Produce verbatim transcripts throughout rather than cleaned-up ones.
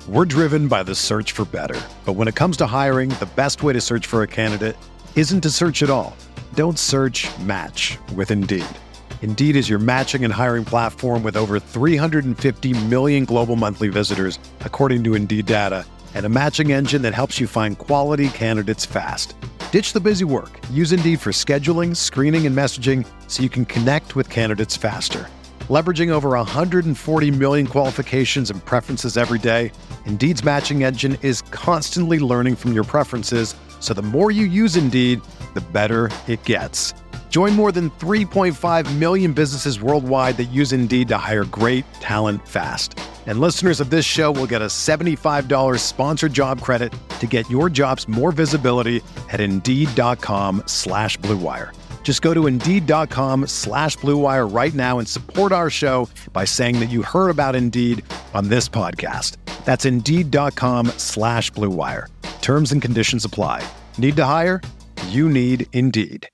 We're driven by the search for better. But when it comes to hiring, the best way to search for a candidate isn't to search at all. Don't search, match with Indeed. Indeed is your matching and hiring platform with over three hundred fifty million global monthly visitors, according to Indeed data, and a matching engine that helps you find quality candidates fast. Ditch the busy work. Use Indeed for scheduling, screening, and messaging so you can connect with candidates faster. Leveraging over one hundred forty million qualifications and preferences every day, Indeed's matching engine is constantly learning from your preferences, so the more you use Indeed, the better it gets. Join more than three point five million businesses worldwide that use Indeed to hire great talent fast. And listeners of this show will get a seventy-five dollars sponsored job credit to get your jobs more visibility at Indeed.com slash Blue Wire. Just go to Indeed.com slash Blue Wire right now and support our show by saying that you heard about Indeed on this podcast. That's Indeed.com slash Blue Wire. Terms and conditions apply. Need to hire? You need Indeed.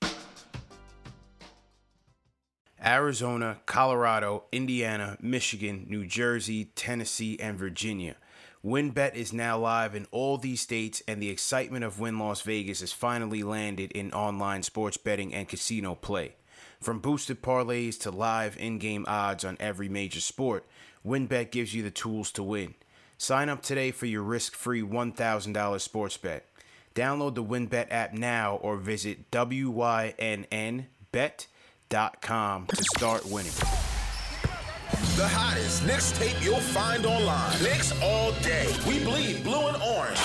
Arizona, Colorado, Indiana, Michigan, New Jersey, Tennessee, and Virginia. WynnBET is now live in all these states, and the excitement of Wynn Las Vegas has finally landed in online sports betting and casino play. From boosted parlays to live in-game odds on every major sport, WynnBET gives you the tools to win. Sign up today for your risk-free one thousand dollars sports bet. Download the WynnBET app now or visit W Y N N bet dot com to start winning. The hottest Knicks tape you'll find online. Knicks all day. We bleed blue and orange.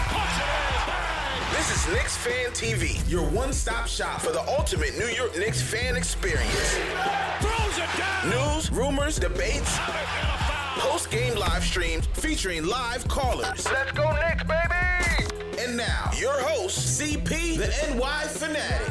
This is Knicks Fan T V, your one-stop shop for the ultimate New York Knicks fan experience. Throws it down. News, rumors, debates, post-game live streams featuring live callers. Let's go Knicks, baby! And now, your host, C P, the N Y Fanatic.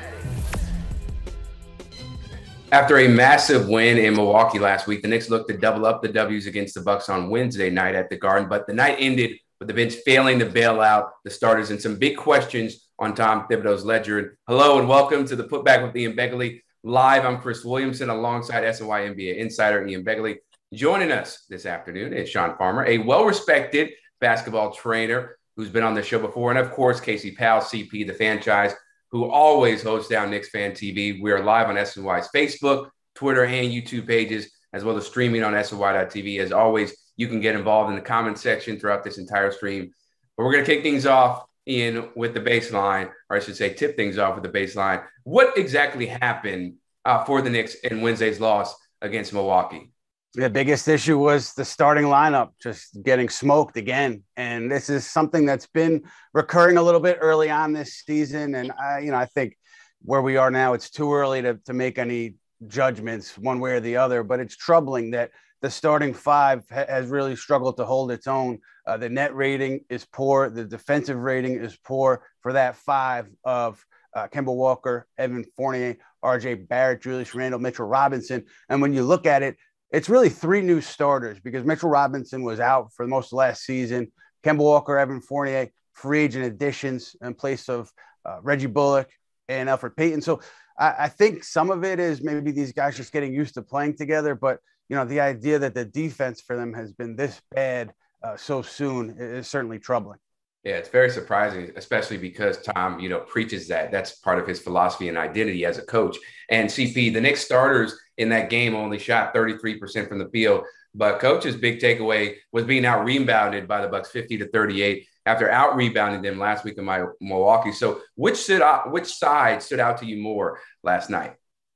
After a massive win in Milwaukee last week, the Knicks looked to double up the W's against the Bucks on Wednesday night at the Garden, but the night ended with the bench failing to bail out the starters and some big questions on Tom Thibodeau's ledger. Hello and welcome to the Putback with Ian Begley. Live, I'm Chris Williamson alongside S N Y N B A insider Ian Begley. Joining us this afternoon is Sean Farmer, a well-respected basketball trainer who's been on the show before, and of course, Casey Powell, C P, the franchise, who always hosts down Knicks Fan T V. We are live on S N Y's Facebook, Twitter, and YouTube pages, as well as streaming on S N Y dot T V. As always, you can get involved in the comment section throughout this entire stream. But we're going to kick things off, Ian, with the baseline, or I should say tip things off with the baseline. What exactly happened uh, for the Knicks in Wednesday's loss against Milwaukee? The biggest issue was the starting lineup just getting smoked again. And this is something that's been recurring a little bit early on this season. And, I, you know, I think where we are now, it's too early to, to make any judgments one way or the other. But it's troubling that the starting five ha- has really struggled to hold its own. Uh, the net rating is poor. The defensive rating is poor for that five of uh, Kemba Walker, Evan Fournier, R J Barrett, Julius Randle, Mitchell Robinson. And when you look at it, it's really three new starters because Mitchell Robinson was out for most of last season. Kemba Walker, Evan Fournier, free agent additions in place of uh, Reggie Bullock and Elfrid Payton. So I, I think some of it is maybe these guys just getting used to playing together. But, you know, the idea that the defense for them has been this bad uh, so soon is certainly troubling. Yeah, it's very surprising, especially because Tom, you know, preaches that. That's part of his philosophy and identity as a coach. And C P, the Knicks starters in that game only shot thirty-three percent from the field. But coach's big takeaway was being out-rebounded by the Bucks fifty to thirty-eight after out-rebounding them last week in my Milwaukee. So which stood out, which side stood out to you more last night?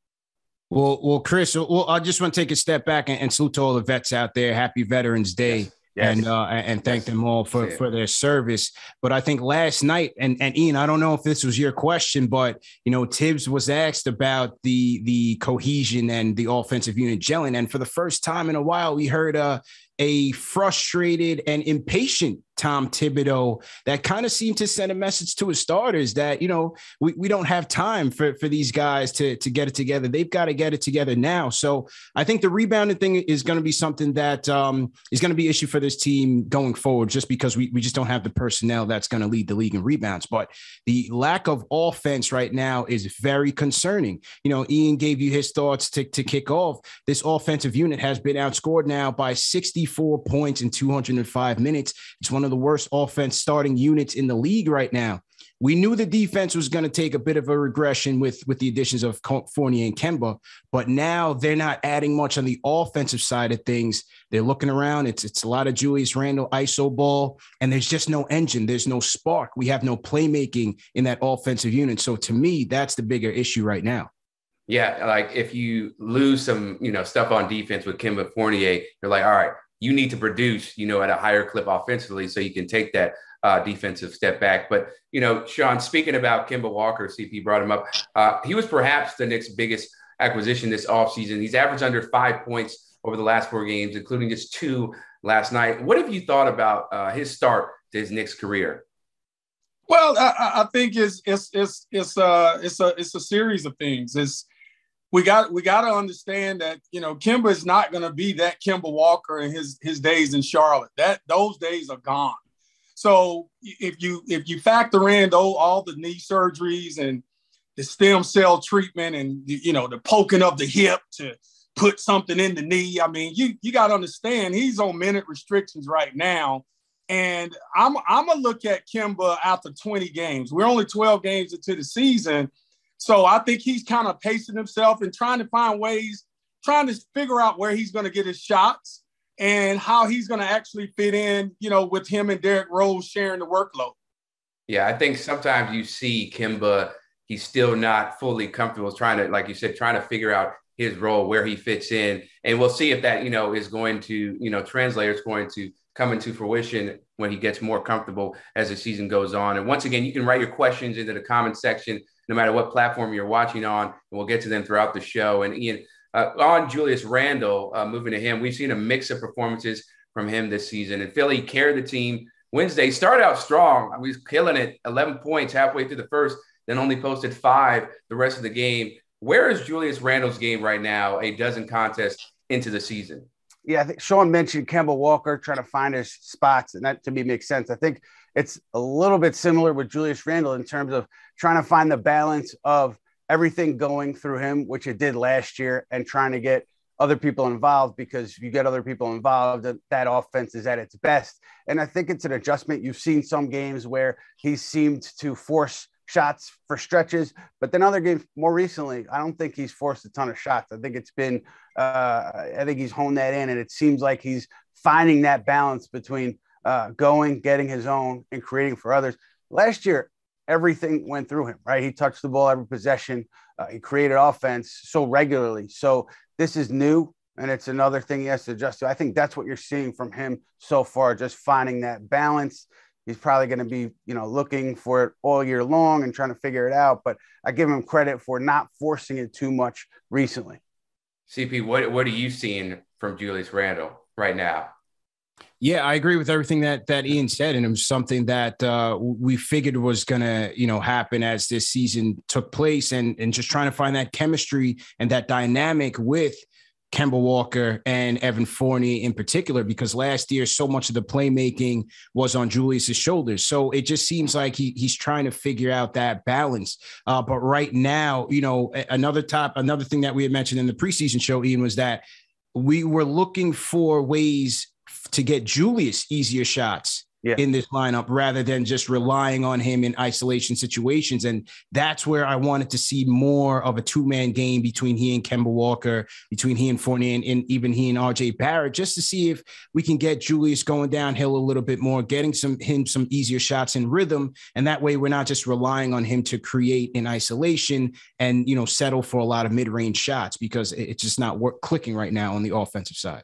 Well, well, Chris, well, I just want to take a step back and, and salute to all the vets out there. Happy Veterans Day. Yes. Yes. And uh, and thank yes. them all for, yeah. for their service. But I think last night, and, and Ian, I don't know if this was your question, but, you know, Tibbs was asked about the the cohesion and the offensive unit gelling. And for the first time in a while, we heard uh, a frustrated and impatient Tom Thibodeau that kind of seemed to send a message to his starters that, you know, we, we don't have time for, for these guys to, to get it together. They've got to get it together now. So I think the rebounding thing is going to be something that um, is going to be an issue for this team going forward, just because we, we just don't have the personnel that's going to lead the league in rebounds. But the lack of offense right now is very concerning. You know, Ian gave you his thoughts to, to kick off. This offensive unit has been outscored now by sixty-four points in two hundred five minutes. It's one of the worst offense starting units in the league right now. We knew the defense was going to take a bit of a regression with, with the additions of Fournier and Kemba, but now they're not adding much on the offensive side of things. They're looking around. It's, it's a lot of Julius Randle I S O ball, and there's just no engine. There's no spark. We have no playmaking in that offensive unit. So to me, that's the bigger issue right now. Yeah, like if you lose some, you know, stuff on defense with Kemba Fournier, you're like, all right, you need to produce, you know, at a higher clip offensively so you can take that uh, defensive step back. But, you know, Sean, speaking about Kemba Walker, C P brought him up. Uh, he was perhaps the Knicks' biggest acquisition this offseason. He's averaged under five points over the last four games, including just two last night. What have you thought about uh, his start to his Knicks career? Well, I, I think it's it's it's it's uh it's a it's a series of things. It's we got we got to understand that, you know, Kemba is not going to be that Kemba Walker in his his days in Charlotte. That those days are gone. So if you if you factor in though all the knee surgeries and the stem cell treatment and, you know, the poking of the hip to put something in the knee, I mean, you you got to understand he's on minute restrictions right now. And I'm I'm gonna look at Kemba after twenty games. We're only twelve games into the season. So I think he's kind of pacing himself and trying to find ways, trying to figure out where he's going to get his shots and how he's going to actually fit in, you know, with him and Derrick Rose sharing the workload. Yeah, I think sometimes you see Kemba, he's still not fully comfortable trying to, like you said, trying to figure out his role, where he fits in. And we'll see if that, you know, is going to, you know, translate, it's going to come into fruition when he gets more comfortable as the season goes on. And once again, you can write your questions into the comment section, no matter what platform you're watching on, and we'll get to them throughout the show. And Ian, uh, on Julius Randle, uh, moving to him, we've seen a mix of performances from him this season. And Philly carried the team Wednesday, started out strong. He was killing it, eleven points halfway through the first, then only posted five the rest of the game. Where is Julius Randle's game right now, a dozen contests into the season? Yeah, I think Sean mentioned Kemba Walker trying to find his spots, and that to me makes sense. I think it's a little bit similar with Julius Randle in terms of trying to find the balance of everything going through him, which it did last year, and trying to get other people involved, because if you get other people involved, that offense is at its best. And I think it's an adjustment. You've seen some games where he seemed to force shots for stretches, but then other games more recently, I don't think he's forced a ton of shots. I think it's been, uh, I think he's honed that in, and it seems like he's finding that balance between uh, going, getting his own, and creating for others. Last year, everything went through him, right? He touched the ball every possession. Uh, he created offense so regularly. So this is new, and it's another thing he has to adjust to. I think that's what you're seeing from him so far, just finding that balance. He's probably going to be, you know, looking for it all year long and trying to figure it out. But I give him credit for not forcing it too much recently. C P, what what are you seeing from Julius Randle right now? Yeah, I agree with everything that that Ian said, and it was something that uh, we figured was going to, you know, happen as this season took place, and and just trying to find that chemistry and that dynamic with Kemba Walker and Evan Fournier in particular, because last year so much of the playmaking was on Julius's shoulders. So it just seems like he he's trying to figure out that balance. Uh, but right now, you know, another top, another thing that we had mentioned in the preseason show, Ian, was that we were looking for ways to get Julius easier shots yeah. in this lineup rather than just relying on him in isolation situations. And that's where I wanted to see more of a two-man game between he and Kemba Walker, between he and Fournier, and, and even he and R J Barrett, just to see if we can get Julius going downhill a little bit more, getting some him some easier shots in rhythm. And that way we're not just relying on him to create in isolation and, you know, settle for a lot of mid-range shots, because it's just not work clicking right now on the offensive side.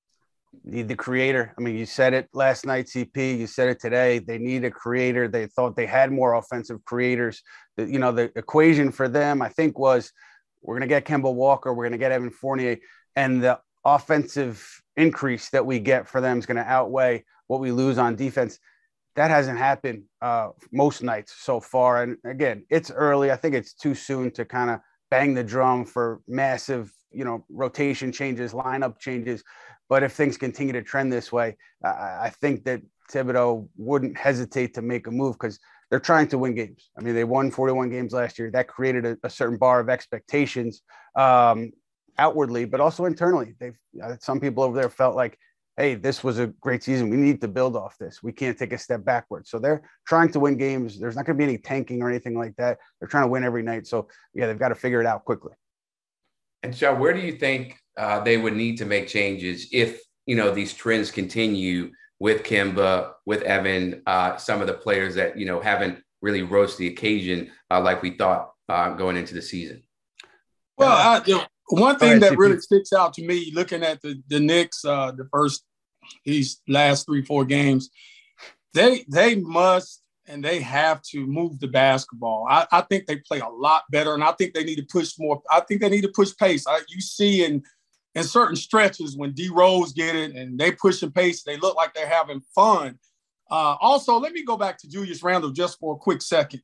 Need the creator. I mean, you said it last night, C P. You said it today. They need a creator. They thought they had more offensive creators. The, you know, the equation for them, I think, was we're going to get Kemba Walker, we're going to get Evan Fournier, and the offensive increase that we get for them is going to outweigh what we lose on defense. that hasn't happened uh, most nights so far. And again, it's early. I think it's too soon to kind of bang the drum for massive, you know, rotation changes, lineup changes. But if things continue to trend this way, uh, I think that Thibodeau wouldn't hesitate to make a move because they're trying to win games. I mean, they won forty-one games last year. That created a, a certain bar of expectations um, outwardly, but also internally. They've uh, some people over there felt like, hey, this was a great season. We need to build off this. We can't take a step backwards. So they're trying to win games. There's not going to be any tanking or anything like that. They're trying to win every night. So yeah, they've got to figure it out quickly. And Joe, where do you think uh, they would need to make changes if, you know, these trends continue with Kemba, with Evan, uh, some of the players that, you know, haven't really rose to the occasion uh, like we thought uh, going into the season? Well, I, you know, one thing ahead, that C P. really sticks out to me looking at the, the Knicks, uh, the first, these last three, four games, they they must and they have to move the basketball. I, I think they play a lot better, and I think they need to push more. I think they need to push pace. I, you see in in certain stretches when D Rose get it and they push and pace, they look like they're having fun. Uh, also, let me go back to Julius Randle just for a quick second.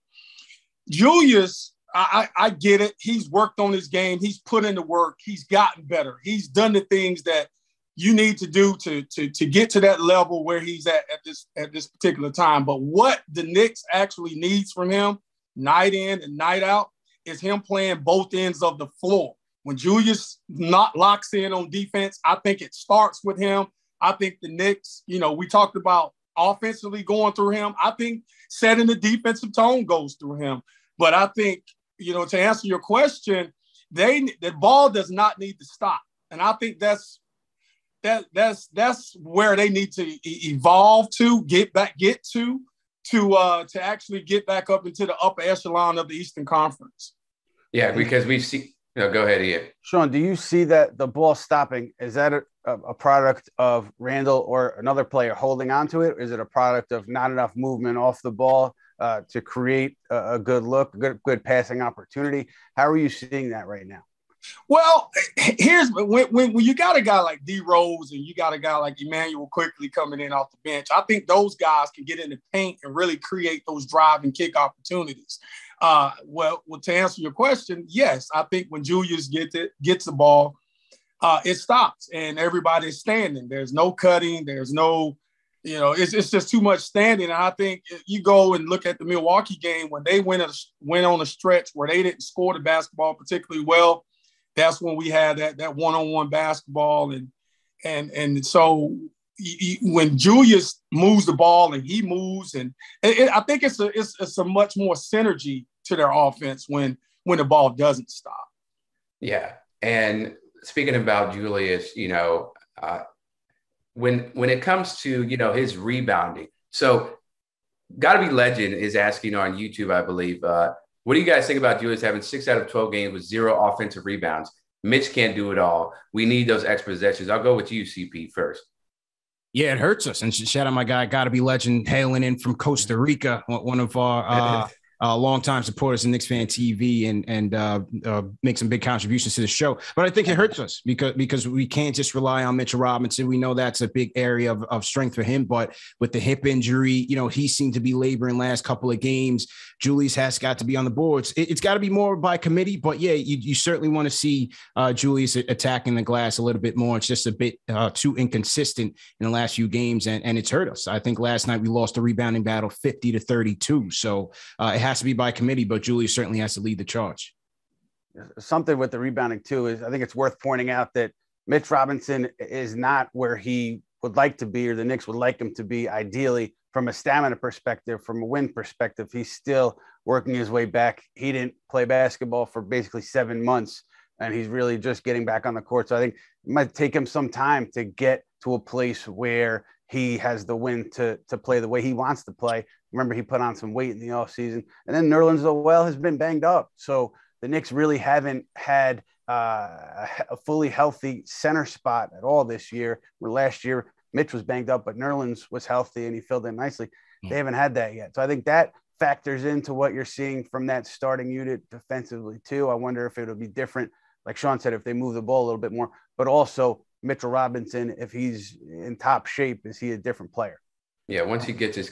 Julius, I, I, I get it. He's worked on his game. He's put in the work. He's gotten better. He's done the things that you need to do to, to, to get to that level where he's at at this at this particular time. But what the Knicks actually needs from him, night in and night out, is him playing both ends of the floor. When Julius not locks in on defense, I think it starts with him. I think the Knicks, you know, we talked about offensively going through him. I think setting the defensive tone goes through him. But I think, you know, to answer your question, they the ball does not need to stop. And I think that's that that's that's where they need to e- evolve to, get back, get to, to uh, to actually get back up into the upper echelon of the Eastern Conference. Yeah, because we've seen. No, go ahead, Ian. Sean, do you see that the ball stopping, is that a, a product of Randle or another player holding on to it? Is it a product of not enough movement off the ball uh, to create a, a good look, a good, good passing opportunity? How are you seeing that right now? Well, here's when, when, when you got a guy like D Rose and you got a guy like Emmanuel Quickly coming in off the bench, I think those guys can get in the paint and really create those drive and kick opportunities. Uh, well, well, to answer your question, yes, I think when Julius gets it, gets the ball, uh, it stops and everybody's standing. There's no cutting. There's no, you know, it's it's just too much standing. And I think you go and look at the Milwaukee game when they went a, went on a stretch where they didn't score the basketball particularly well. That's when we had that that one-on-one basketball, and and and so he, when Julius moves the ball and he moves, and it, it, I think it's a it's, it's a much more synergy to their offense when when the ball doesn't stop. Yeah, and speaking about Julius, you know, uh, when when it comes to you know his rebounding, so Gotta Be Legend is asking on YouTube, I believe. Uh, What do you guys think about Julius having six out of twelve games with zero offensive rebounds? Mitch can't do it all. We need those extra possessions. I'll go with you, C P, first. Yeah, it hurts us. And shout out my guy, Gotta Be Legend, hailing in from Costa Rica, one of our uh, uh, longtime supporters of Knicks Fan T V, and and uh, uh, make some big contributions to the show. But I think it hurts us because because we can't just rely on Mitchell Robinson. We know that's a big area of, of strength for him. But with the hip injury, you know, he seemed to be laboring last couple of games. Julius has got to be on the boards. It, it's got to be more by committee. But, yeah, you, you certainly want to see uh, Julius attacking the glass a little bit more. It's just a bit uh, too inconsistent in the last few games, and, and it's hurt us. I think last night we lost the rebounding battle fifty to thirty-two. So uh, it has to be by committee, but Julius certainly has to lead the charge. Something with the rebounding, too, is I think it's worth pointing out that Mitch Robinson is not where he would like to be or the Knicks would like him to be ideally. From a stamina perspective, from a win perspective, he's still working his way back. He didn't play basketball for basically seven months, and he's really just getting back on the court. So I think it might take him some time to get to a place where he has the win to, to play the way he wants to play. Remember, he put on some weight in the offseason. And then Nerlens Noel has been banged up. So the Knicks really haven't had uh, a fully healthy center spot at all this year, where last year Mitch was banged up, but Nerlens was healthy and he filled in nicely. They haven't had that yet. So I think that factors into what you're seeing from that starting unit defensively too. I wonder if it'll be different, like Sean said, if they move the ball a little bit more, but also Mitchell Robinson, if he's in top shape, is he a different player? Yeah, once he gets his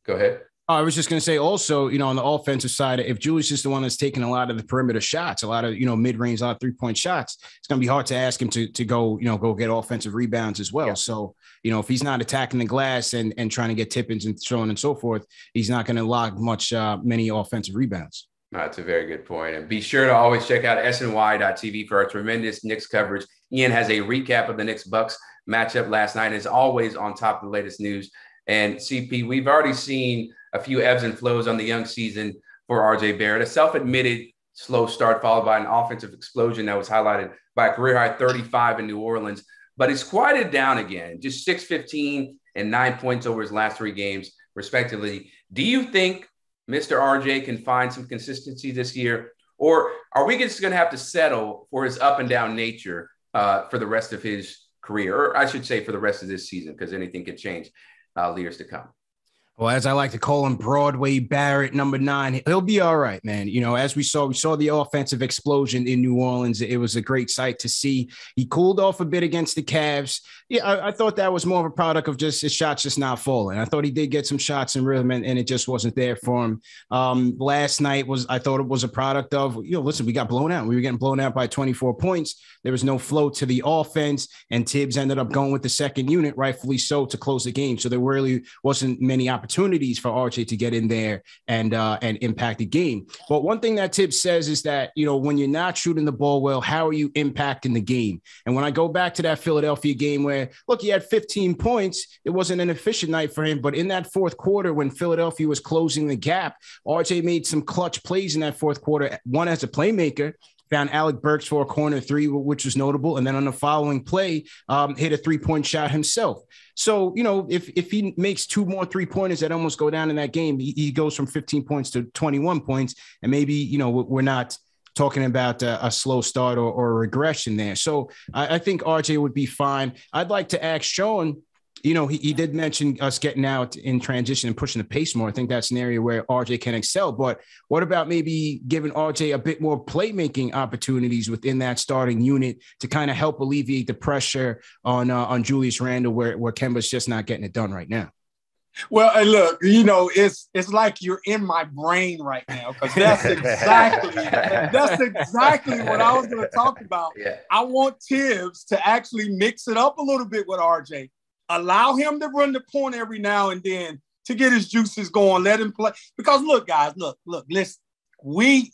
Go ahead. I was just going to say also, you know, on the offensive side, if Julius is the one that's taking a lot of the perimeter shots, a lot of, you know, mid-range, a lot of three-point shots, it's going to be hard to ask him to to go, you know, go get offensive rebounds as well. Yeah. So, you know, if he's not attacking the glass and, and trying to get tip-ins and so on and so forth, he's not going to log much, uh, many offensive rebounds. That's a very good point. And be sure to always check out S N Y dot T V for our tremendous Knicks coverage. Ian has a recap of the Knicks-Bucks matchup last night and is always on top of the latest news. And C P, we've already seen a few ebbs and flows on the young season for R J Barrett, a self-admitted slow start followed by an offensive explosion that was highlighted by a career-high thirty-five in New Orleans. But he's quieted down again, just six fifteen and nine points over his last three games, respectively. Do you think Mister R J can find some consistency this year? Or are we just going to have to settle for his up and down nature uh, for the rest of his career? Or I should say for the rest of this season, because anything could change uh, years to come. Well, as I like to call him, Broadway Barrett, number nine, he'll be all right, man. You know, as we saw, we saw the offensive explosion in New Orleans. It was a great sight to see. He cooled off a bit against the Cavs. Yeah, I, I thought that was more of a product of just his shots just not falling. I thought he did get some shots in rhythm, and, and it just wasn't there for him. Um, last night was, I thought it was a product of, you know, listen, we got blown out. We were getting blown out by twenty-four points. There was no flow to the offense, and Tibbs ended up going with the second unit, rightfully so, to close the game. So there really wasn't many opportunities. opportunities for R J to get in there and uh, and impact the game. But one thing that Tibbs says is that, you know, when you're not shooting the ball well, how are you impacting the game? And when I go back to that Philadelphia game where, look, he had fifteen points, it wasn't an efficient night for him. But in that fourth quarter, when Philadelphia was closing the gap, R J made some clutch plays in that fourth quarter, one as a playmaker, found Alec Burks for a corner three, which was notable. And then on the following play, um, hit a three-point shot himself. So, you know, if if he makes two more three-pointers that almost go down in that game, he, he goes from fifteen points to twenty-one points. And maybe, you know, we're not talking about a, a slow start or, or a regression there. So I, I think R J would be fine. I'd like to ask Sean, you know, he, he did mention us getting out in transition and pushing the pace more. I think that's an area where R J can excel. But what about maybe giving R J a bit more playmaking opportunities within that starting unit to kind of help alleviate the pressure on uh, on Julius Randle, where, where Kemba's just not getting it done right now? Well, and look, you know, it's it's like you're in my brain right now, because that's exactly that's exactly what I was going to talk about. Yeah. I want Tibbs to actually mix it up a little bit with R J. Allow him to run the point every now and then to get his juices going. Let him play. Because look, guys, look, look, listen. We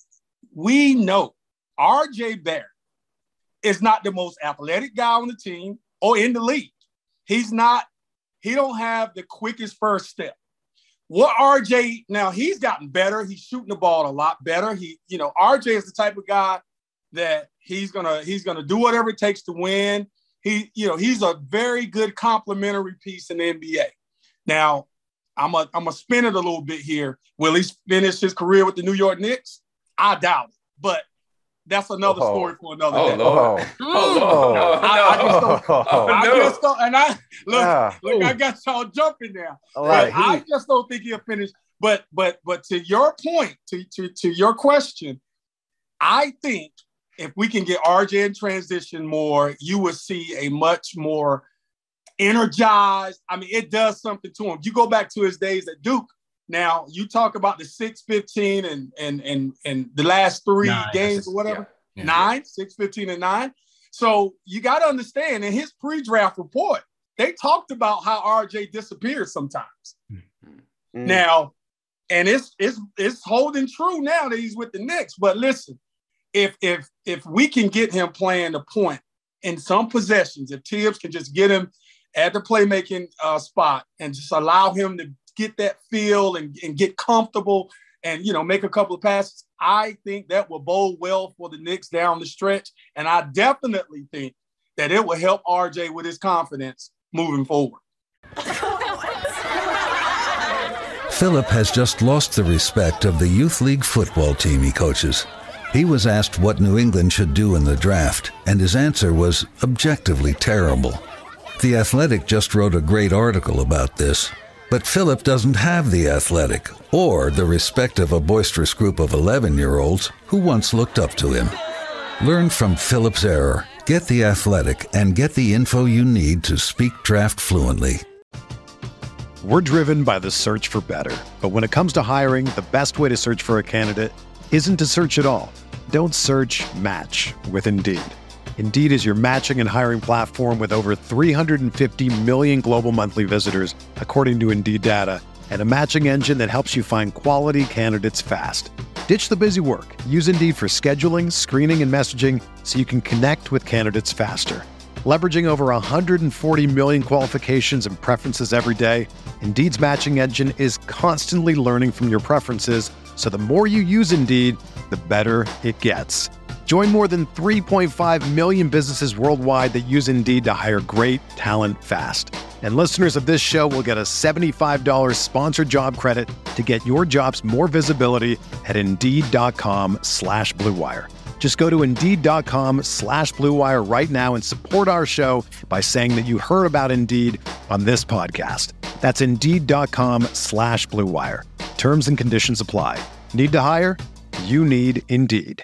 we know R J Barrett is not the most athletic guy on the team or in the league. He's not. He don't have the quickest first step. What R J now? He's gotten better. He's shooting the ball a lot better. He, you know, R J is the type of guy that he's gonna he's gonna do whatever it takes to win. He, you know, he's a very good complementary piece in the N B A. Now, I'm a, I'm a spin it a little bit here. Will he finish his career with the New York Knicks? I doubt it, but that's another oh. story for another oh, day. Lord. Oh, oh, no, I, I just don't, oh, I no. just don't, and I look, Yeah. look, I got y'all jumping now. Right. I just don't think he'll finish. But, but, but to your point, to, to, to your question, I think if we can get R J in transition more, you will see a much more energized. I mean, it does something to him. You go back to his days at Duke. Now, you talk about the six fifteen and and and and the last three Nine. games or whatever. Yeah. Nine, six fifteen, and nine. So you got to understand, in his pre-draft report, they talked about how R J disappears sometimes. Mm. Now, and it's it's it's holding true now that he's with the Knicks. But listen, if if if we can get him playing the point in some possessions, if Tibbs can just get him at the playmaking uh, spot and just allow him to get that feel and, and get comfortable and, you know, make a couple of passes, I think that will bode well for the Knicks down the stretch. And I definitely think that it will help R J with his confidence moving forward. Philip has just lost the respect of the youth league football team he coaches. He was asked what New England should do in the draft, and his answer was objectively terrible. The Athletic just wrote a great article about this, but Philip doesn't have the Athletic or the respect of a boisterous group of eleven-year-olds who once looked up to him. Learn from Philip's error, get the Athletic, and get the info you need to speak draft fluently. We're driven by the search for better. But when it comes to hiring, the best way to search for a candidate isn't to search at all. Don't search, match with Indeed. Indeed is your matching and hiring platform with over three hundred fifty million global monthly visitors, according to Indeed data, and a matching engine that helps you find quality candidates fast. Ditch the busy work. Use Indeed for scheduling, screening, and messaging so you can connect with candidates faster. Leveraging over one hundred forty million qualifications and preferences every day, Indeed's matching engine is constantly learning from your preferences, so the more you use Indeed, the better it gets. Join more than three point five million businesses worldwide that use Indeed to hire great talent fast. And listeners of this show will get a seventy-five dollars sponsored job credit to get your jobs more visibility at Indeed.com slash Blue Wire. Just go to Indeed.com slash Blue Wire right now and support our show by saying that you heard about Indeed on this podcast. That's Indeed.com slash Blue Wire. Terms and conditions apply. Need to hire? You need Indeed.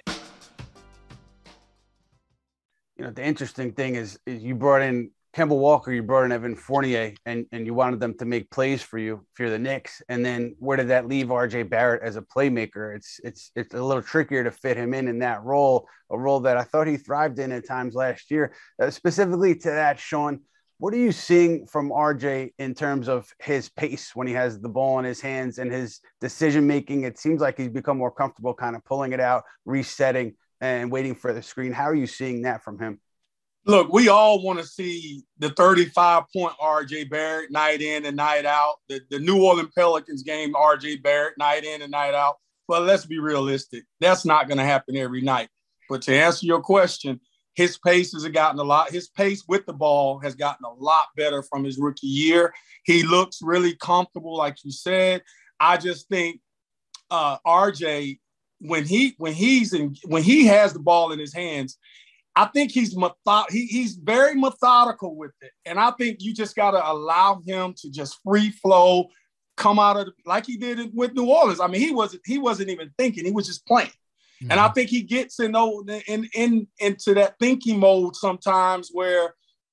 You know, the interesting thing is, is you brought in Kemba Walker, you brought in Evan Fournier, and, and you wanted them to make plays for you if you're the Knicks. And then where did that leave R J Barrett as a playmaker? It's it's it's a little trickier to fit him in in that role, a role that I thought he thrived in at times last year. Uh, specifically to that, Sean, what are you seeing from R J in terms of his pace when he has the ball in his hands and his decision-making? It seems like he's become more comfortable kind of pulling it out, resetting, and waiting for the screen. How are you seeing that from him? Look, we all want to see the thirty-five point R J Barrett night in and night out. The, the New Orleans Pelicans game, R J Barrett night in and night out. But let's be realistic. That's not going to happen every night. But to answer your question, his pace has gotten a lot. His pace with the ball has gotten a lot better from his rookie year. He looks really comfortable, like you said. I just think uh, R J, when he when he's in when he has the ball in his hands, I think he's method- he, he's very methodical with it. And I think you just got to allow him to just free flow, come out of the, like he did with New Orleans. I mean, he wasn't he wasn't even thinking. He was just playing. Mm-hmm. And I think he gets in, in, in into that thinking mode sometimes where,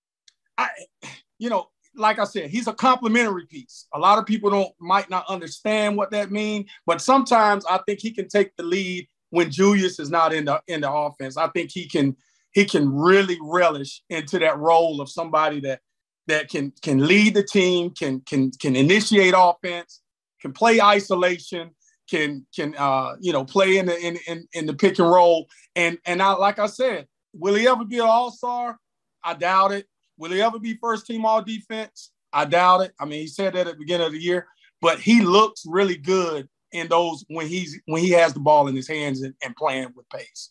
I, you know, like I said, he's a complementary piece. A lot of people don't might not understand what that means, but sometimes I think he can take the lead when Julius is not in the in the offense. I think he can – he can really relish into that role of somebody that that can can lead the team, can can can initiate offense, can play isolation, can can uh, you know play in the in, in in the pick and roll. And and I like I said, will he ever be an all-star? I doubt it. Will he ever be first team all defense? I doubt it. I mean, he said that at the beginning of the year, but he looks really good in those when he's when he has the ball in his hands and, and playing with pace.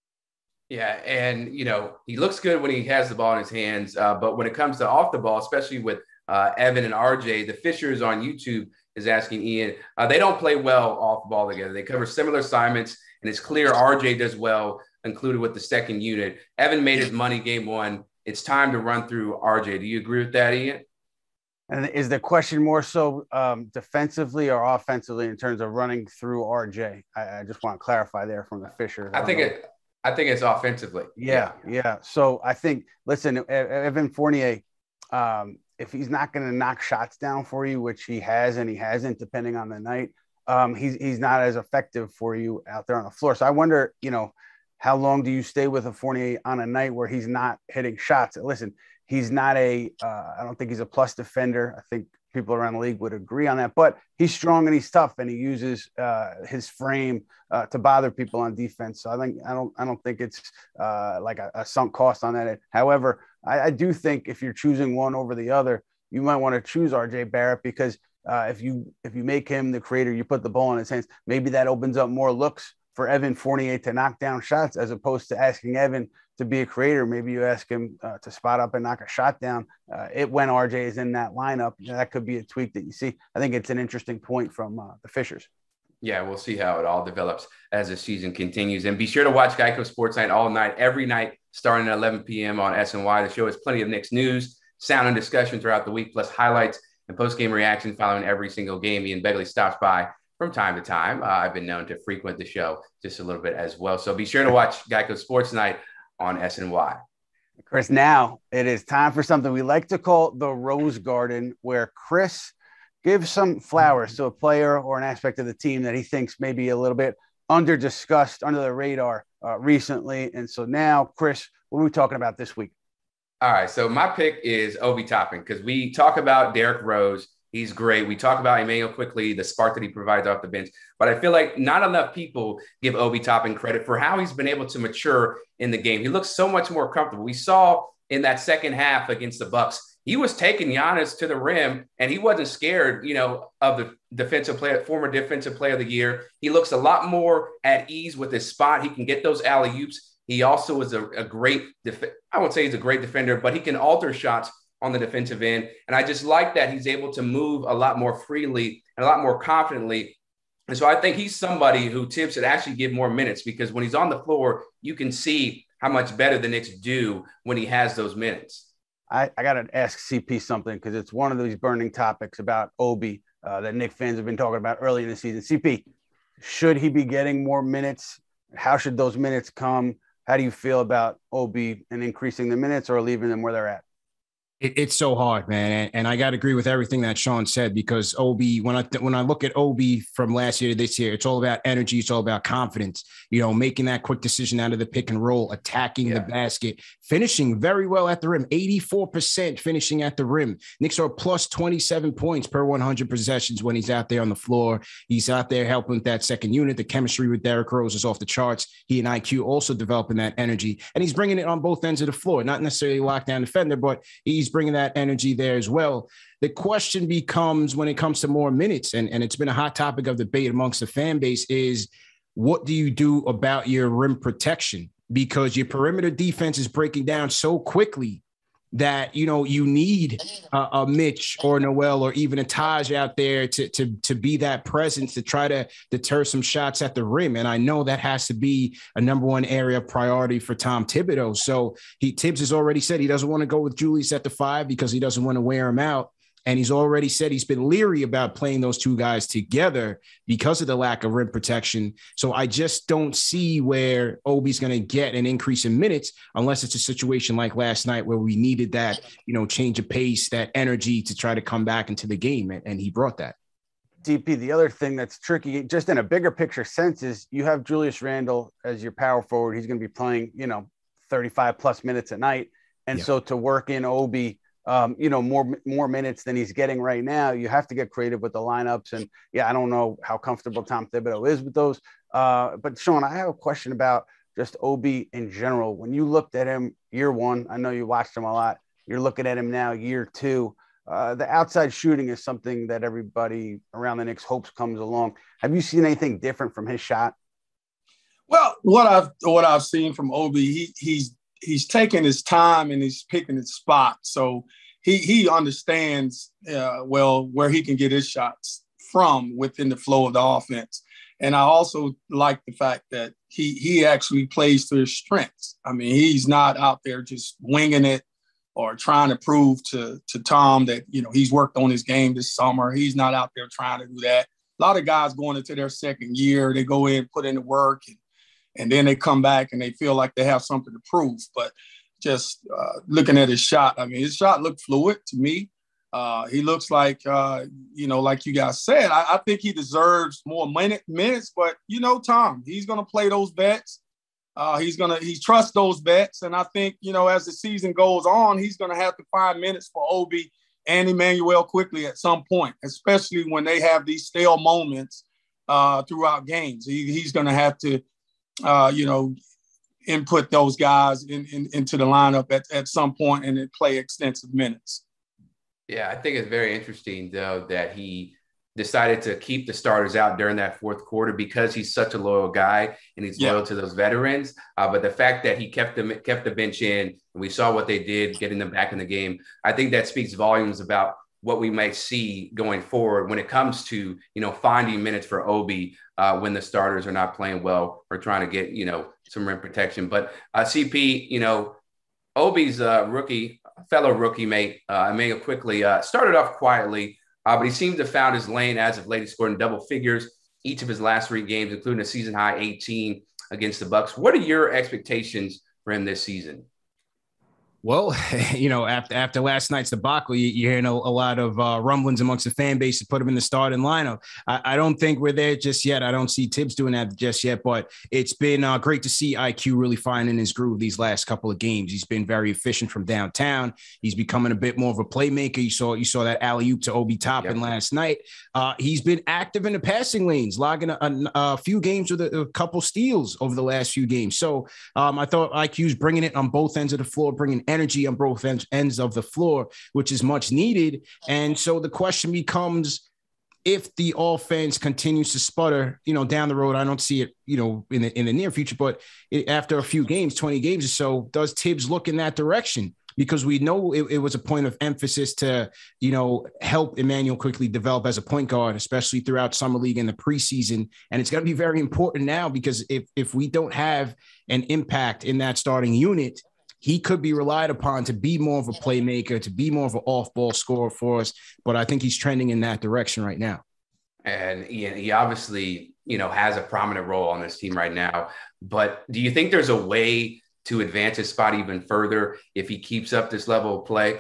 Yeah, and, you know, he looks good when he has the ball in his hands. Uh, but when it comes to off the ball, especially with uh, Evan and R J, the Fishers on YouTube is asking Ian, uh, they don't play well off the ball together. They cover similar assignments, and it's clear R J does well, included with the second unit. Evan made his money game one. It's time to run through R J. Do you agree with that, Ian? And is the question more so um, defensively or offensively in terms of running through R J? I, I just want to clarify there from the Fishers. I think know. it – I think it's offensively. Yeah, yeah. yeah. So I think, listen, Evan Fournier, um, if he's not going to knock shots down for you, which he has and he hasn't, depending on the night, um, he's he's not as effective for you out there on the floor. So I wonder, you know, how long do you stay with a Fournier on a night where he's not hitting shots? Listen, he's not a uh, – I don't think he's a plus defender. I think people around the league would agree on that, but he's strong and he's tough and he uses uh, his frame uh, to bother people on defense. So I think, I don't, I don't think it's uh, like a, a sunk cost on that. However, I, I do think if you're choosing one over the other, you might want to choose R J Barrett because uh, if you, if you make him the creator, you put the ball in his hands, maybe that opens up more looks for Evan Fournier to knock down shots as opposed to asking Evan to be a creator. Maybe you ask him uh, to spot up and knock a shot down. Uh, it when R J is in that lineup, that could be a tweak that you see. I think it's an interesting point from uh, the Fishers. Yeah, we'll see how it all develops as the season continues. And be sure to watch Geico Sports Night all night, every night, starting at eleven p.m. on S N Y. The show has plenty of Knicks news, sound, and discussion throughout the week, plus highlights and post-game reaction following every single game. Ian Begley stops by from time to time. Uh, I've been known to frequent the show just a little bit as well. So be sure to watch Geico Sports Night on S N Y. Chris, now it is time for something we like to call the Rose Garden, where Chris give some flowers to a player or an aspect of the team that he thinks may be a little bit under discussed, under the radar uh, recently. And so now, Chris, what are we talking about this week? All right. So my pick is Obi Toppin, because we talk about Derrick Rose. He's great. We talk about Immanuel Quickley, the spark that he provides off the bench. But I feel like not enough people give Obi Toppin credit for how he's been able to mature in the game. He looks so much more comfortable. We saw in that second half against the Bucks, he was taking Giannis to the rim, and he wasn't scared, you know, of the defensive player, former defensive player of the year. He looks a lot more at ease with his spot. He can get those alley-oops. He also is a, a great, def- I won't say he's a great defender, but he can alter shots on the defensive end. And I just like that he's able to move a lot more freely and a lot more confidently. And so I think he's somebody who Tibbs should actually give more minutes, because when he's on the floor, you can see how much better the Knicks do when he has those minutes. I, I got to ask C P something, because it's one of these burning topics about Obi uh, that Knicks fans have been talking about early in the season. C P, should he be getting more minutes? How should those minutes come? How do you feel about Obi and increasing the minutes or leaving them where they're at? It, it's so hard, man. And, and I got to agree with everything that Sean said, because Obi, when I th- when I look at Obi from last year to this year, it's all about energy. It's all about confidence, you know, making that quick decision out of the pick and roll, attacking yeah. the basket, finishing very well at the rim, eighty-four percent finishing at the rim. Knicks are plus twenty-seven points per one hundred possessions when he's out there on the floor. He's out there helping with that second unit. The chemistry with Derrick Rose is off the charts. He and I Q also developing that energy, and he's bringing it on both ends of the floor, not necessarily lockdown defender, but he's bringing that energy there as well. The question becomes, when it comes to more minutes, and, and it's been a hot topic of debate amongst the fan base, is what do you do about your rim protection? Because your perimeter defense is breaking down so quickly that, you know, you need a, a Mitch or Noel or even a Taj out there to, to, to be that presence to try to deter some shots at the rim. And I know that has to be a number one area of priority for Tom Thibodeau. So he Tibbs has already said he doesn't want to go with Julius at the five because he doesn't want to wear him out. And he's already said he's been leery about playing those two guys together because of the lack of rim protection. So I just don't see where Obi's going to get an increase in minutes unless it's a situation like last night where we needed that, you know, change of pace, that energy to try to come back into the game. And he brought that. D P, the other thing that's tricky, just in a bigger picture sense, is you have Julius Randle as your power forward. He's going to be playing, you know, thirty-five plus minutes a night. And yeah. so to work in Obi, Um, you know, more more minutes than he's getting right now, you have to get creative with the lineups. And yeah, I don't know how comfortable Tom Thibodeau is with those. Uh, but Sean, I have a question about just Obi in general. When you looked at him year one, I know you watched him a lot. You're looking at him now year two. Uh, the outside shooting is something that everybody around the Knicks hopes comes along. Have you seen anything different from his shot? Well, what I've what I've seen from Obi, he he's he's taking his time and he's picking his spot. So he he understands uh, well where he can get his shots from within the flow of the offense. And I also like the fact that he he actually plays to his strengths. I mean, he's not out there just winging it or trying to prove to, to Tom that, you know, he's worked on his game this summer. He's not out there trying to do that. A lot of guys going into their second year, they go in, put in the work, and And then they come back and they feel like they have something to prove. But just uh, looking at his shot, I mean, his shot looked fluid to me. Uh, he looks like, uh, you know, like you guys said, I, I think he deserves more minute, minutes. But, you know, Tom, he's going to play those bets. Uh, he's going to he trusts those bets. And I think, you know, as the season goes on, he's going to have to find minutes for Obi and Immanuel Quickley at some point, especially when they have these stale moments uh, throughout games. He, he's going to have to, Uh, you know, input those guys in, in, into the lineup at, at some point and then play extensive minutes. Yeah, I think it's very interesting, though, that he decided to keep the starters out during that fourth quarter because he's such a loyal guy and he's yeah. loyal to those veterans. Uh, but the fact that he kept them kept the bench in and we saw what they did, getting them back in the game, I think that speaks volumes about what we might see going forward when it comes to, you know, finding minutes for Obi uh, when the starters are not playing well or trying to get, you know, some rim protection. But uh, C P, you know, Obi's uh, rookie, fellow rookie mate, uh, Immanuel Quickley, uh, started off quietly, uh, but he seems to have found his lane as of late. He scored in double figures each of his last three games, including a season high eighteen against the Bucks. What are your expectations for him this season? Well, you know, after after last night's debacle, you, you're hearing a, a lot of uh, rumblings amongst the fan base to put him in the starting lineup. I, I don't think we're there just yet. I don't see Tibbs doing that just yet, but it's been uh, great to see I Q really finding his groove these last couple of games. He's been very efficient from downtown. He's becoming a bit more of a playmaker. You saw you saw that alley-oop to Obi Toppin yep. last night. Uh, he's been active in the passing lanes, logging a, a, a few games with a, a couple steals over the last few games. So um, I thought I Q's bringing it on both ends of the floor, bringing energy on both ends of the floor, which is much needed. And so the question becomes, if the offense continues to sputter, you know, down the road, I don't see it, you know, in the in the near future, but it, after a few games, twenty games or so, does Tibbs look in that direction? Because we know it, it was a point of emphasis to, you know, help Immanuel Quickley develop as a point guard, especially throughout Summer League and the preseason. And it's going to be very important now, because if if we don't have an impact in that starting unit, he could be relied upon to be more of a playmaker, to be more of an off-ball scorer for us. But I think he's trending in that direction right now. And he, he obviously, you know, has a prominent role on this team right now. But do you think there's a way to advance his spot even further if he keeps up this level of play?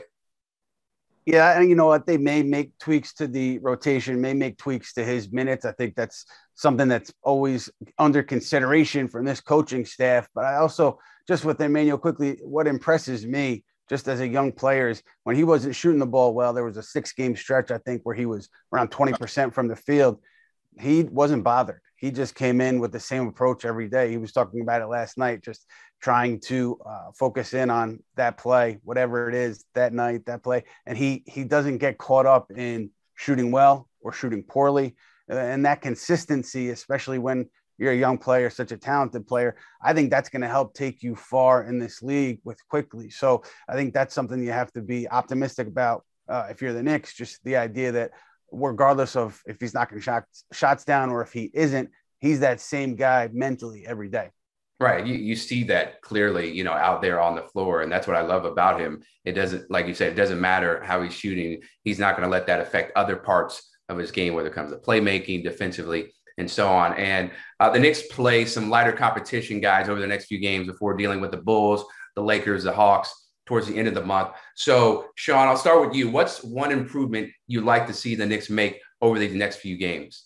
Yeah, and you know what? They may make tweaks to the rotation, may make tweaks to his minutes. I think that's something that's always under consideration from this coaching staff. But I also, just with Immanuel Quickley, what impresses me just as a young player is when he wasn't shooting the ball well, there was a six-game stretch, I think, where he was around twenty percent from the field. He wasn't bothered. He just came in with the same approach every day. He was talking about it last night, just trying to uh, focus in on that play, whatever it is, that night, that play. And he he doesn't get caught up in shooting well or shooting poorly. And that consistency, especially when you're a young player, such a talented player, I think that's going to help take you far in this league with Quickley. So I think that's something you have to be optimistic about uh, if you're the Knicks, just the idea that regardless of if he's knocking shots, shots down or if he isn't, he's that same guy mentally every day. Right. You, you see that clearly, you know, out there on the floor. And that's what I love about him. It doesn't, like you said, it doesn't matter how he's shooting. He's not going to let that affect other parts of his game, whether it comes to playmaking, defensively, and so on. And uh, the Knicks play some lighter competition, guys, over the next few games before dealing with the Bulls, the Lakers, the Hawks towards the end of the month. So, Sean, I'll start with you. What's one improvement you'd like to see the Knicks make over these next few games?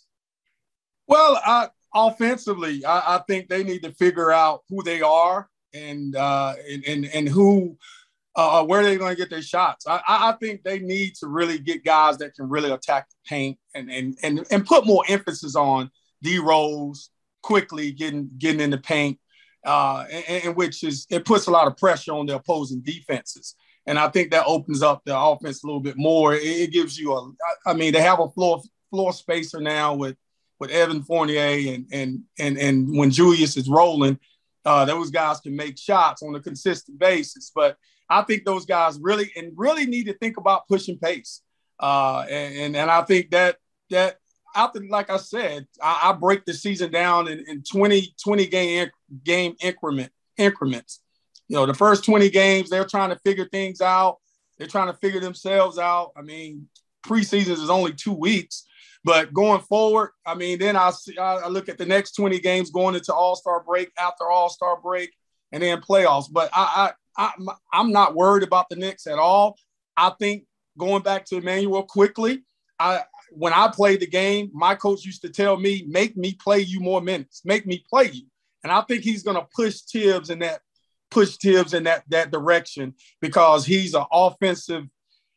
Well, I, offensively, I, I think they need to figure out who they are and uh, and, and and who uh, where they're going to get their shots. I, I think they need to really get guys that can really attack the paint and and and and put more emphasis on D Rose quickly getting getting in the paint, uh, and, and which is it puts a lot of pressure on the opposing defenses. And I think that opens up the offense a little bit more. It, it gives you a, I mean, they have a floor floor spacer now with. with Evan Fournier and and and and when Julius is rolling, uh, those guys can make shots on a consistent basis. But I think those guys really and really need to think about pushing pace. Uh, and, and and I think that that after, like I said, I, I break the season down in, in twenty, twenty game game increment increments. You know, the first twenty games, they're trying to figure things out. They're trying to figure themselves out. I mean, preseason is only two weeks. But going forward, I mean, then I, see, I look at the next twenty games going into All-Star break, after All-Star break, and then playoffs. But I, I, I, I'm not worried about the Knicks at all. I think going back to Immanuel Quickley, I when I played the game, my coach used to tell me, make me play you more minutes, make me play you. And I think he's going to push Tibbs in that push Tibbs in that that direction because he's an offensive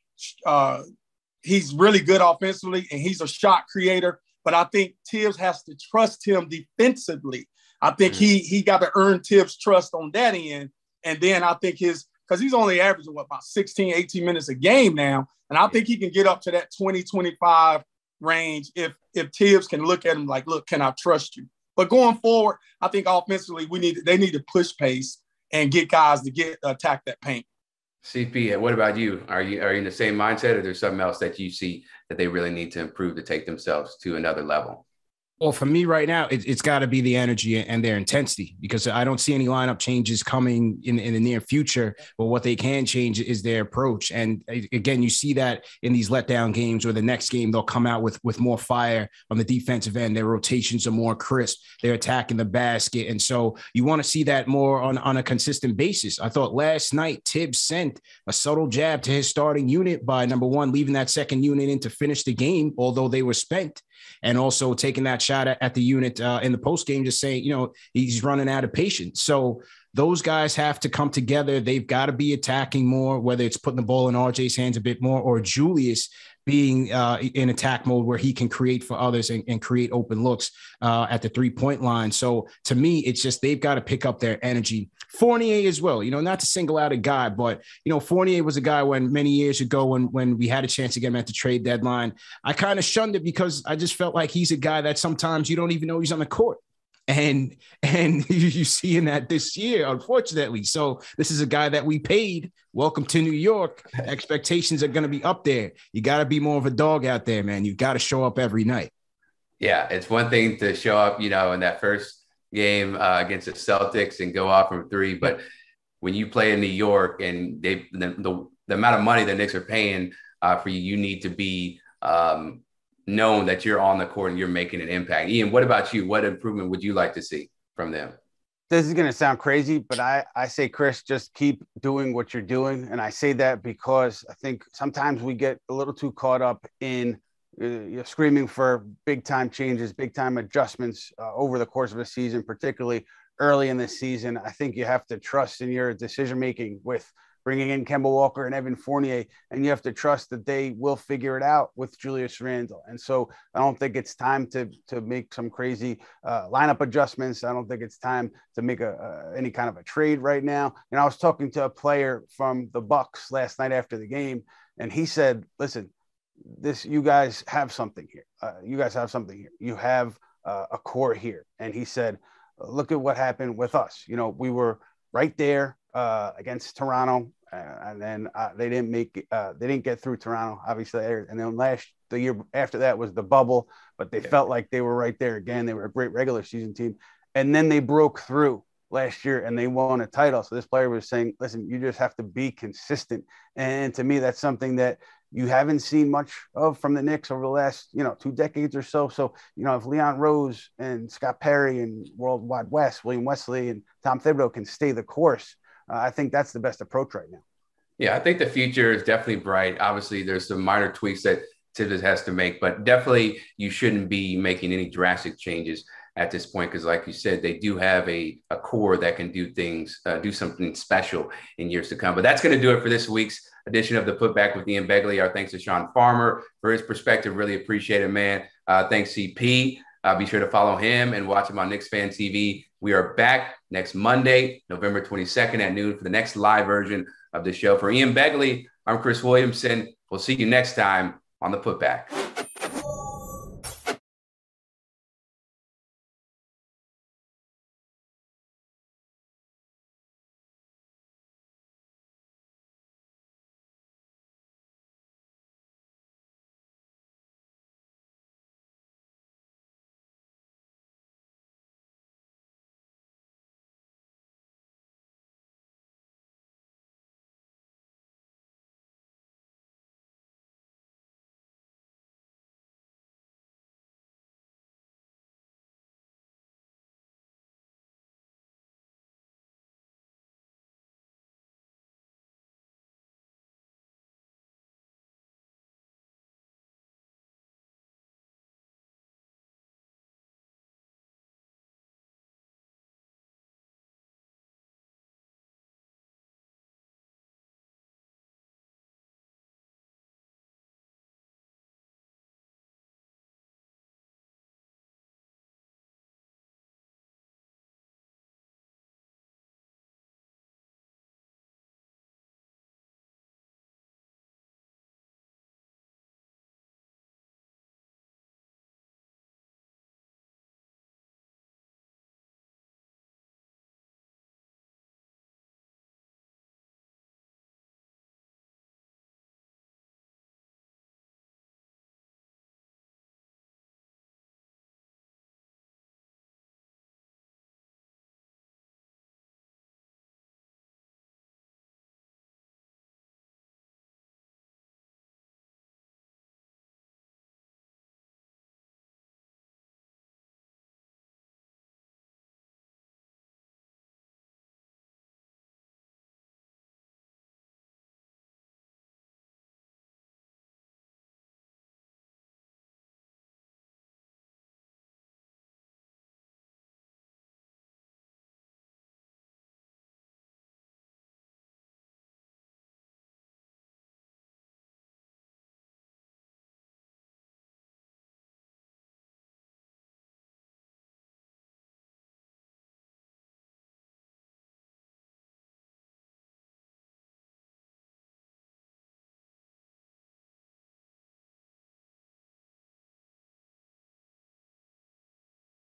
uh, – he's really good offensively and he's a shot creator, but I think Tibbs has to trust him defensively. I think mm-hmm. he he got to earn Tibbs' trust on that end. And then I think his, because he's only averaging what, about sixteen, eighteen minutes a game now. And I think he can get up to that twenty, twenty-five range if if Tibbs can look at him like, look, can I trust you? But going forward, I think offensively we need they need to push pace and get guys to get attack that paint. C P, what about you? Are you are you in the same mindset, or there's something else that you see that they really need to improve to take themselves to another level? Well, for me right now, it, it's got to be the energy and their intensity, because I don't see any lineup changes coming in, in the near future. But what they can change is their approach. And again, you see that in these letdown games, or the next game, they'll come out with, with more fire on the defensive end. Their rotations are more crisp. They're attacking the basket. And so you want to see that more on, on a consistent basis. I thought last night, Tibbs sent a subtle jab to his starting unit by, number one, leaving that second unit in to finish the game, although they were spent. And also taking that shot at, at the unit uh, in the post game, just saying, you know, he's running out of patience. So those guys have to come together. They've got to be attacking more, whether it's putting the ball in R J's hands a bit more, or Julius being uh, in attack mode where he can create for others and, and create open looks uh, at the three-point line. So to me, it's just they've got to pick up their energy. Fournier as well, you know, not to single out a guy, but, you know, Fournier was a guy when many years ago when, when we had a chance to get him at the trade deadline, I kind of shunned it because I just felt like he's a guy that sometimes you don't even know he's on the court. And and you see in that this year, unfortunately. So this is a guy that we paid. Welcome to New York. Expectations are going to be up there. You got to be more of a dog out there, man. You got to show up every night. Yeah, it's one thing to show up, you know, in that first game uh, against the Celtics and go off from three. But when you play in New York and they the, the, the amount of money the Knicks are paying uh, for you, you need to be um, – known that you're on the court and you're making an impact. Ian, what about you? What improvement would you like to see from them? This is going to sound crazy, but I, I say, Chris, just keep doing what you're doing. And I say that because I think sometimes we get a little too caught up in uh, you're screaming for big time changes, big time adjustments uh, over the course of a season, particularly early in the season. I think you have to trust in your decision-making with bringing in Kemba Walker and Evan Fournier, and you have to trust that they will figure it out with Julius Randle. And so I don't think it's time to to make some crazy uh, lineup adjustments. I don't think it's time to make a, a any kind of a trade right now. And I was talking to a player from the Bucks last night after the game, and he said, "Listen, this you guys have something here. Uh, you guys have something here. You have uh, a core here." And he said, "Look at what happened with us. You know, we were right there uh, against Toronto." Uh, and then uh, they didn't make uh, they didn't get through Toronto, obviously. And then last the year after that was the bubble, but they yeah. felt like they were right there again. They were a great regular season team, and then they broke through last year and they won a title. So this player was saying, "Listen, you just have to be consistent." And to me, that's something that you haven't seen much of from the Knicks over the last, you know, two decades or so. So, you know, if Leon Rose and Scott Perry and World Wide West, William Wesley and Tom Thibodeau can stay the course, Uh, I think that's the best approach right now. Yeah, I think the future is definitely bright. Obviously, there's some minor tweaks that Tibbs has to make, but definitely you shouldn't be making any drastic changes at this point because, like you said, they do have a, a core that can do things, uh, do something special in years to come. But that's going to do it for this week's edition of the Putback with Ian Begley. Our thanks to Sean Farmer for his perspective. Really appreciate it, man. Uh, thanks, C P. Uh, be sure to follow him and watch him on Knicks Fan T V. We are back next Monday, November twenty-second at noon for the next live version of the show. For Ian Begley, I'm Chris Williamson. We'll see you next time on the Putback.